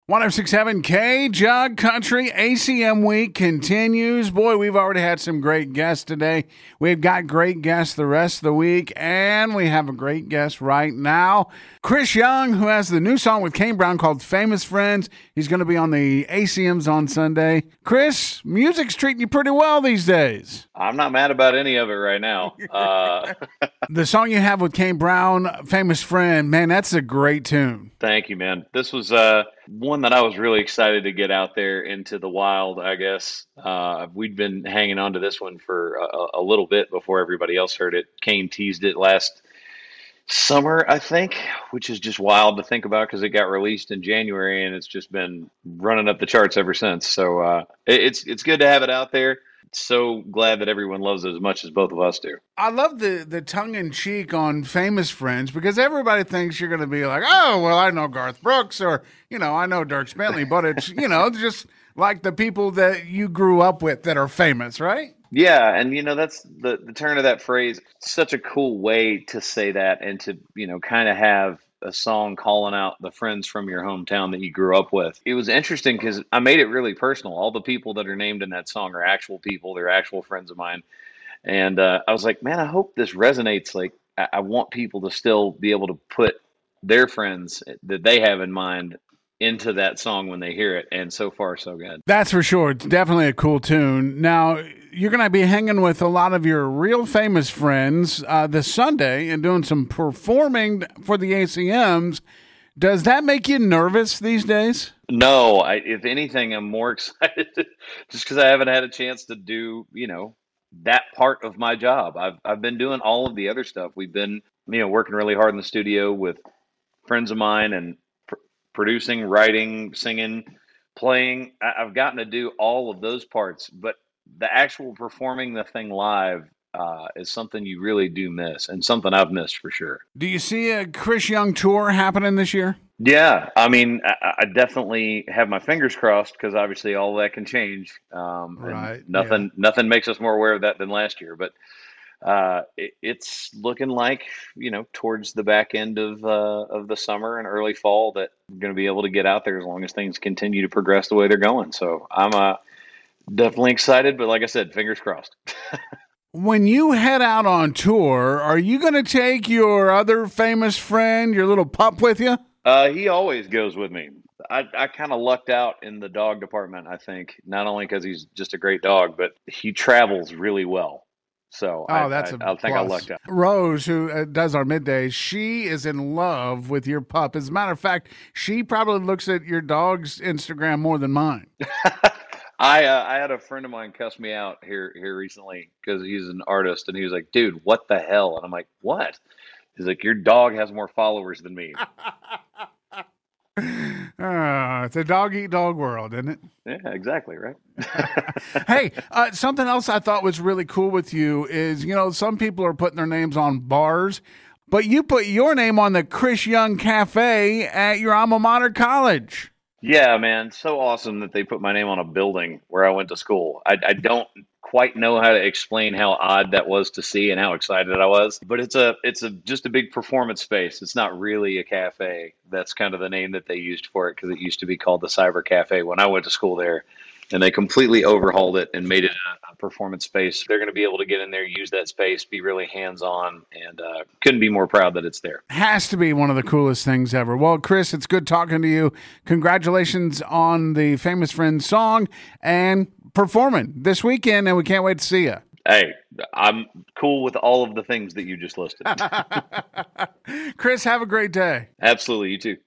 1067 K Jug Country ACM Week continues. Boy, we've already had some great guests today. We've got great guests the rest of the week, and we have a great guest right now. Chris Young, who has the new song with Kane Brown called Famous Friends. He's going to be on the ACMs on Sunday. Chris, music's treating you pretty well these days. I'm not mad about any of it right now. The song you have with Kane Brown, Famous Friend, man, that's a great tune. Thank you, man. This was one that I was really excited to get out there into the wild, I guess. We'd been hanging on to this one for a little bit before everybody else heard it. Kane teased it last summer, I think, which is just wild to think about because it got released in January and it's just been running up the charts ever since. So it's good to have it out there. So glad that everyone loves it as much as both of us do. I love the tongue-in-cheek on Famous Friends because everybody thinks you're going to be like, oh, well, I know Garth Brooks or, I know Dierks Bentley, but it's, just like the people that you grew up with that are famous, right? Yeah, and that's the turn of that phrase. Such a cool way to say that and to, kind of have a song calling out the friends from your hometown that you grew up with. It was interesting because I made it really personal. All the people that are named in that song are actual people. They're actual friends of mine. And I was like, man, I hope this resonates. Like, I want people to still be able to put their friends that they have in mind into that song when they hear it. And so far, so good. That's for sure. It's definitely a cool tune. Now, you're going to be hanging with a lot of your real famous friends this Sunday and doing some performing for the ACMs. Does that make you nervous these days? No, if anything, I'm more excited just because I haven't had a chance to do, that part of my job. I've been doing all of the other stuff. We've been, working really hard in the studio with friends of mine and producing, writing, singing, playing. I've gotten to do all of those parts, but the actual performing the thing live is something you really do miss and something I've missed for sure. Do you see a Chris Young tour happening this year? Yeah, I mean, I definitely have my fingers crossed because obviously all that can change. Right. Nothing makes us more aware of that than last year, but it's looking like, towards the back end of the summer and early fall that we're going to be able to get out there as long as things continue to progress the way they're going. So I'm definitely excited, but like I said, fingers crossed. When you head out on tour, are you going to take your other famous friend, your little pup, with you? He always goes with me. I kind of lucked out in the dog department, I think, not only because he's just a great dog, but he travels really well. So I think I lucked out. Rose, who does our middays, she is in love with your pup. As a matter of fact, she probably looks at your dog's Instagram more than mine. I had a friend of mine cuss me out here recently because he's an artist, and he was like, dude, what the hell? And I'm like, what? He's like, your dog has more followers than me. It's a dog-eat-dog world, isn't it? Yeah, exactly, right? Hey, something else I thought was really cool with you is, some people are putting their names on bars, but you put your name on the Chris Young Cafe at your alma mater college. Yeah, man. So awesome that they put my name on a building where I went to school. I don't quite know how to explain how odd that was to see and how excited I was, but it's just a big performance space. It's not really a cafe. That's kind of the name that they used for it because it used to be called the Cyber Cafe when I went to school there. And they completely overhauled it and made it a performance space. They're going to be able to get in there, use that space, be really hands-on, and couldn't be more proud that it's there. Has to be one of the coolest things ever. Well, Chris, it's good talking to you. Congratulations on the Famous Friends song and performing this weekend, and we can't wait to see you. Hey, I'm cool with all of the things that you just listed. Chris, have a great day. Absolutely, you too.